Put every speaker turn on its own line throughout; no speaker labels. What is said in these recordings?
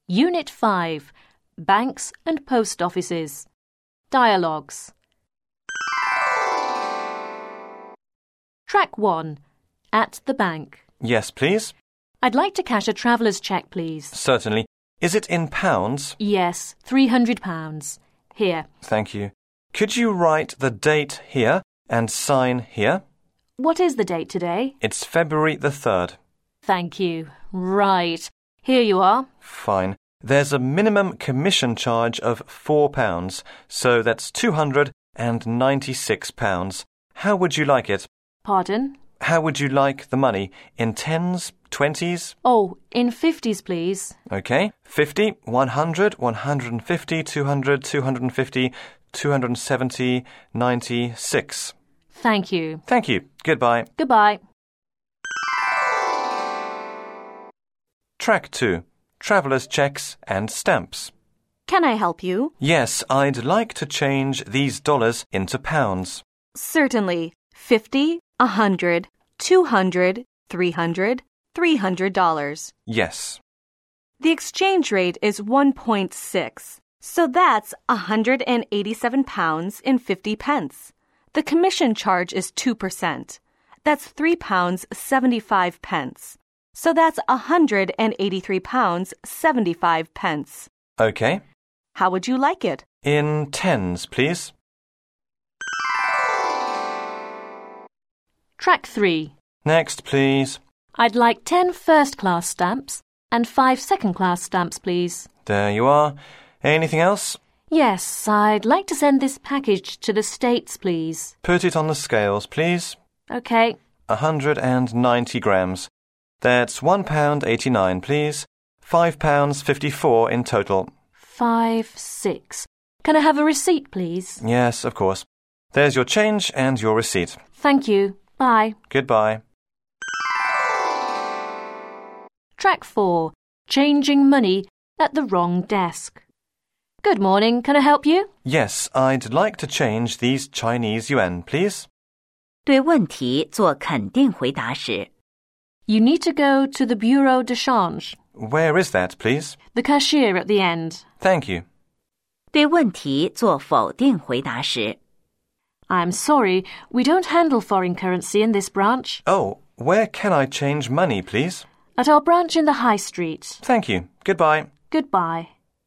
Unit 5, Banks and Post Offices. Dialogues. Track 1, At the bank.
Yes, please.
I'd like to cash a traveller's cheque, please.
Certainly. Is it in pounds?
Yes, £300. Here.
Thank you. Could you write the date here and sign here?
What is the date today?
It's February the 3rd.
Thank you. Right. Here you are.
Fine. There's a minimum commission charge of £4, so that's £296. How would you like it?
Pardon?
How would you like the money? In tens, 20s?
Oh, in 50s, please.
OK. 50, 100, 150, 200, 250, 270, 96.
Thank you.
Thank you. Goodbye.
Goodbye.
Track 2. Traveller's checks and stamps.
Can I help you?
Yes, I'd like to change these dollars into pounds.
Certainly. 50, 100, 200, 300, $300.
Yes.
The exchange rate is 1.6, so that's £187 and 50 pence. The commission charge is 2%. That's £3 75 pence. So that's £183 75 pence.
OK.
How would you like it?
In tens, please.
Track 3.
Next, please.
I'd like 10 first-class stamps and 5 second-class stamps, please.
There you are. Anything else?
Yes, I'd like to send this package to the States, please.
Put it on the scales, please.
OK.
190 grams. That's £1.89, please. £5.54 in total.
5, 6. Can I have a receipt, please?
Yes, of course. There's your change and your receipt.
Thank you. Bye.
Goodbye.
Track 4. Changing money at the wrong desk. Good morning. Can I help you?
Yes, I'd like to change these Chinese yuan, please.
对问题做肯定回答时，
You need to go to the Bureau de Change.
Where is that, please?
The cashier at the end.
Thank you.
对问题做否定回答时，
I'm sorry, we don't handle foreign currency in this branch.
Oh, where can I change money, please?
At our branch in the High Street.
Thank you. Goodbye.
Goodbye.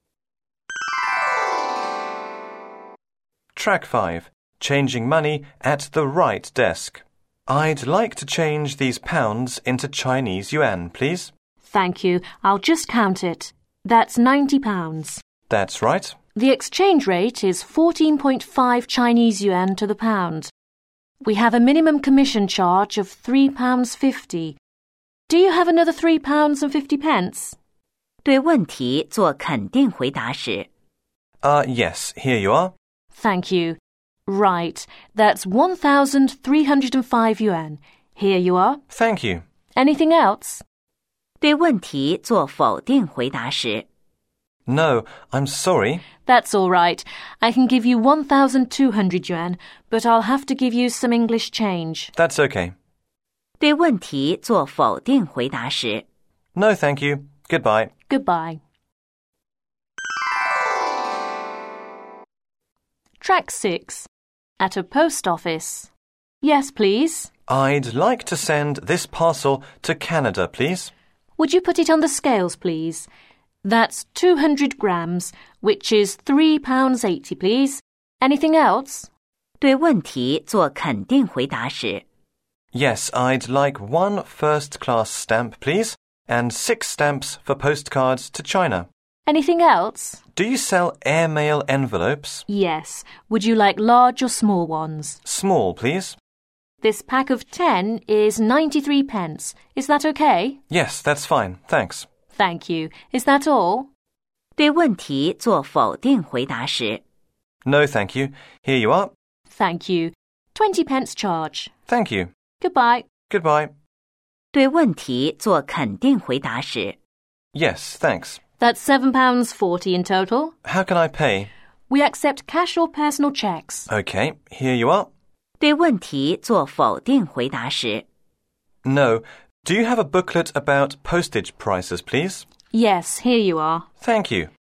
Track 5. Changing money at the right desk. I'd like to change these pounds into Chinese yuan, please.
Thank you. I'll just count it. That's £90.
That's right.
The exchange rate is 14.5 Chinese yuan to the pound. We have a minimum commission charge of £3.50. Do you have another £3.50?
对问题做肯定回答时，
Yes, here you are.
Thank you. Right, that's 1,305 yuan. Here you are.
Thank you.
Anything else?
对问题做否定回答时，
No, I'm sorry.
That's all right. I can give you 1,200 yuan, but I'll have to give you some English change.
That's okay.
对问题做否定回答时，
No, thank you. Goodbye.
Goodbye. Track 6. At a post office. Yes, please.
I'd like to send this parcel to Canada, please.
Would you put it on the scales, please? That's 200 grams, which is £3.80, please. Anything else?
对问题做肯定回答时，
Yes, I'd like 1 first-class stamp, please, and 6 stamps for postcards to China.
Anything else?
Do you sell airmail envelopes?
Yes. Would you like large or small ones?
Small, please.
This pack of 10 is 93 pence. Is that okay?
Yes, that's fine. Thanks.
Thank you. Is that all?
对问题做否定回答时，
No, thank you. Here you are.
Thank you. 20 pence charge.
Thank you.
Goodbye.
Goodbye.
对问题做肯定回答时，
Yes, thanks.
That's £7.40 in total.
How can I pay?
We accept cash or personal checks.
Okay, here you are.
对问题做否定回答时，
No. Do you have a booklet about postage prices, please?
Yes, here you are.
Thank you.